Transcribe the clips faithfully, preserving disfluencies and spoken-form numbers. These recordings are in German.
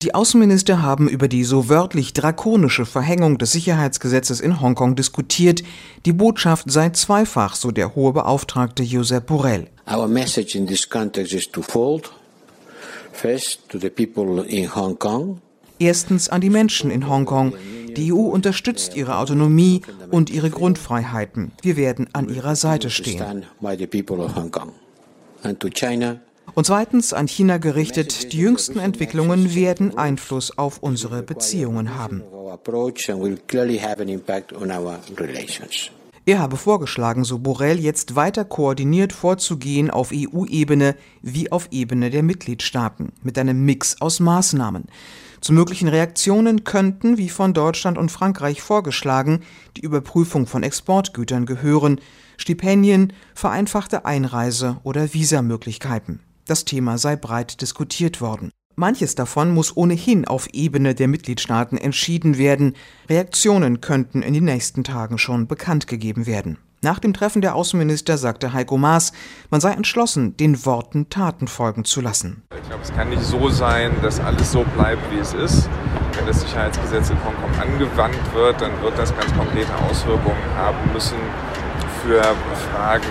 Die Außenminister haben über die so wörtlich drakonische Verhängung des Sicherheitsgesetzes in Hongkong diskutiert. Die Botschaft sei zweifach, so der hohe Beauftragte Josep Borrell. Our message in this context is twofold. First, to the people in Hong Kong. Erstens an die Menschen in Hongkong. Die E U unterstützt ihre Autonomie und ihre Grundfreiheiten. Wir werden an ihrer Seite stehen. Und zweitens an China gerichtet, die jüngsten Entwicklungen werden Einfluss auf unsere Beziehungen haben. Er habe vorgeschlagen, so Borrell, jetzt weiter koordiniert vorzugehen auf E U-Ebene wie auf Ebene der Mitgliedstaaten, mit einem Mix aus Maßnahmen. Zu möglichen Reaktionen könnten, wie von Deutschland und Frankreich vorgeschlagen, die Überprüfung von Exportgütern gehören, Stipendien, vereinfachte Einreise- oder Visamöglichkeiten. Das Thema sei breit diskutiert worden. Manches davon muss ohnehin auf Ebene der Mitgliedstaaten entschieden werden. Reaktionen könnten in den nächsten Tagen schon bekannt gegeben werden. Nach dem Treffen der Außenminister sagte Heiko Maas, man sei entschlossen, den Worten Taten folgen zu lassen. Ich glaube, es kann nicht so sein, dass alles so bleibt, wie es ist. Wenn das Sicherheitsgesetz in Hongkong angewandt wird, dann wird das ganz konkrete Auswirkungen haben müssen für Fragen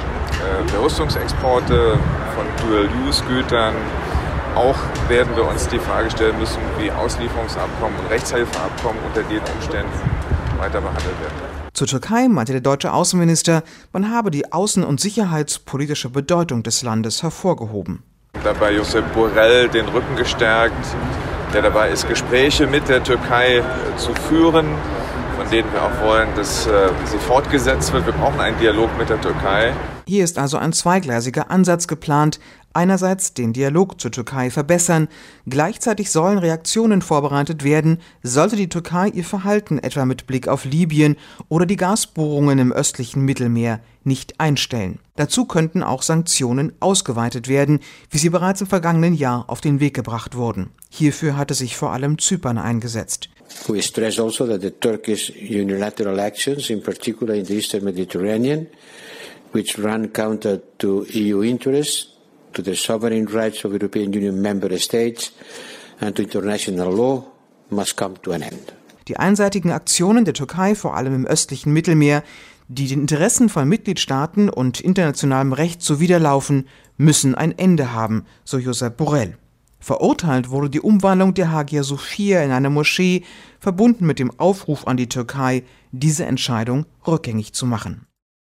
äh, der Rüstungsexporte von Dual-Use-Gütern. Auch werden wir uns die Frage stellen müssen, wie Auslieferungsabkommen und Rechtshilfeabkommen unter den Umständen weiter behandelt werden. Zur Türkei meinte der deutsche Außenminister, man habe die außen- und sicherheitspolitische Bedeutung des Landes hervorgehoben. Dabei Josep Borrell den Rücken gestärkt, der dabei ist, Gespräche mit der Türkei zu führen, von denen wir auch wollen, dass äh, sie fortgesetzt wird. Wir brauchen einen Dialog mit der Türkei. Hier ist also ein zweigleisiger Ansatz geplant. Einerseits den Dialog zur Türkei verbessern, gleichzeitig sollen Reaktionen vorbereitet werden, sollte die Türkei ihr Verhalten etwa mit Blick auf Libyen oder die Gasbohrungen im östlichen Mittelmeer nicht einstellen. Dazu könnten auch Sanktionen ausgeweitet werden, wie sie bereits im vergangenen Jahr auf den Weg gebracht wurden. Hierfür hatte sich vor allem Zypern eingesetzt. We stress also that the Turkish unilateral actions, in particular in the Eastern Mediterranean, which run counter to E U interests, to the sovereign rights of European Union member states and to international law, must come to an end. Die einseitigen Aktionen der Türkei, vor allem im östlichen Mittelmeer, die den Interessen von Mitgliedstaaten und internationalem Recht zuwiderlaufen, müssen ein Ende haben, so Josep Borrell. Verurteilt wurde die Umwandlung der Hagia Sophia in eine Moschee, verbunden mit dem Aufruf an die Türkei, diese Entscheidung rückgängig zu machen.